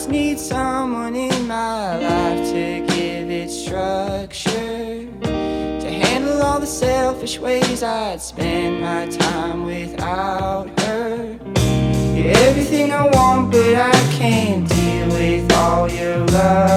just need someone in my life to give it structure, to handle all the selfish ways I'd spend my time without her. You're everything I want, but I can't deal with all your love.